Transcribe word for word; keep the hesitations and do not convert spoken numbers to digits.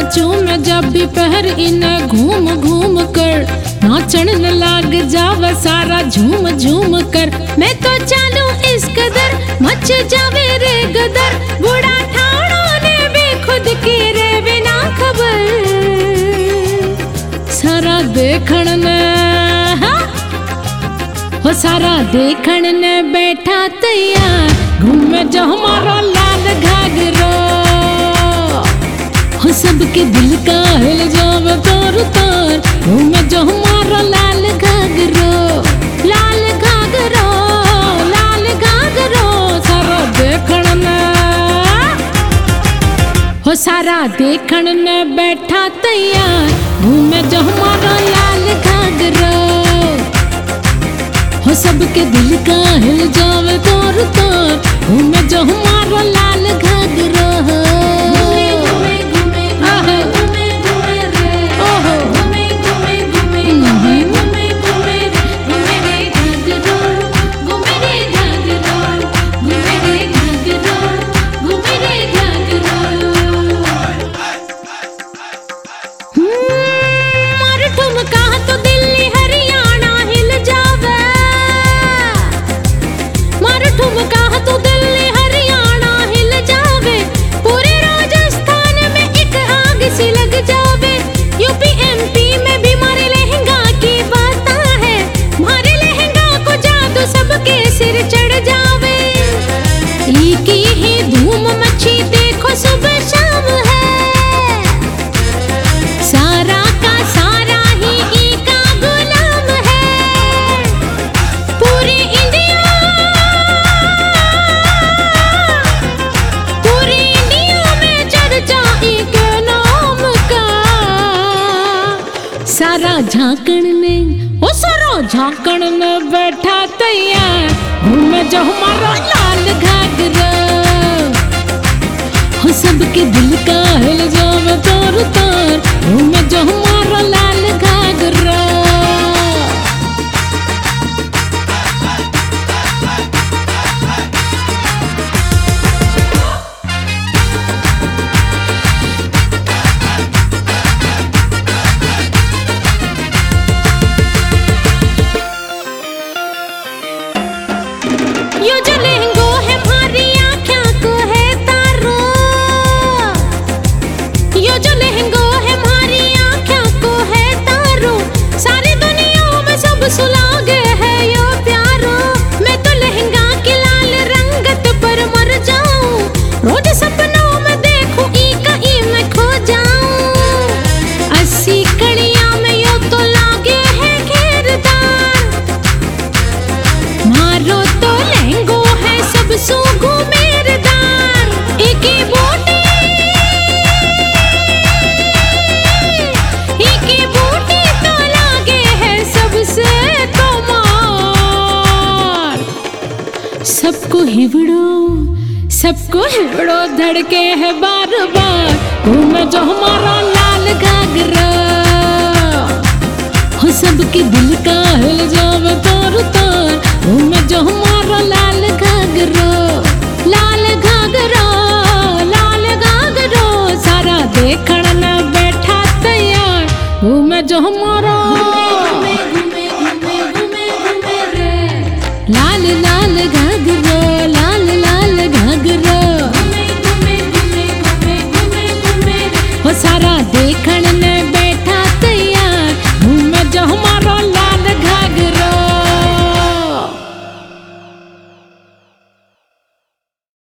चूम जब भी पहर इन्हें घूम घूम कर नाचन न लाग जावे सारा झूम झूम कर। मैं तो चालू इस कदर मच जावे रे गदर बूढ़ा ठाणो ने भी खुद की रे बिना खबर। सारा देखण ने हो सारा देखण ने बैठा तैयार घूमे जो हमारा लाल घाघरो। हो सबके दिल का हिल जावे तार तार घूमे जो हमारा लाल घाघरो। लाल घाघरो लाल घाघरो सारा देखण ने हो सारा देखण ने बैठा तैयार घूमे जो हमारा लाल घाघरो। हो सबके दिल का हिल जावे तार तार घूमे जो हमारा लाल घाघरो। सारा झांकण ने ओ सारा झांकण ने बैठा तैयार घूमे जो हमारा लाल घाघरा। हो सबके दिल का हिल जावे तार तार घूमे जो हमारा लाल घाघरा। यो जो लहंगो है मारी आँखों को है तारो। यो जो लहंगो है मारी आँखों को है तारो। सारी दुनिया में सब सुलागे है यो प्यारो। मैं तो लहंगा की लाल रंगत पर मर जाऊं रोज सपनों में देखूं ई का ई मैं खो जाऊं। अस्सी कड़ियां में यो तो लागे है घेरदार मारो तो लहंगो है सब सूगो मेरदार। एक ही बूटी एक ही बूटी तो लागे है सबसे कमाल। सबको हिवड़ो सबको हिवड़ो धड़के है बार बार घूमे जो हमारा लाल घाघरा। हो सबके दिल का हिल जावे तार तार घूमे जो हमारा लाल घाघरो। लाल घाघरो लाल घाघरो सारा देखण ने बैठा तैयार घूमे जो हमारा